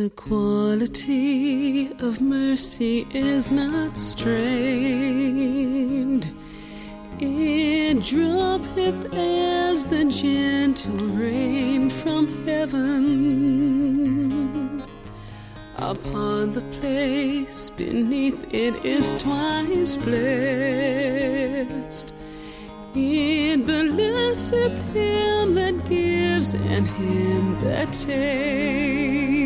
The quality of mercy is not strained. It droppeth as the gentle rain from heaven. Upon the place beneath it is twice blessed. It blesseth him that gives and him that takes.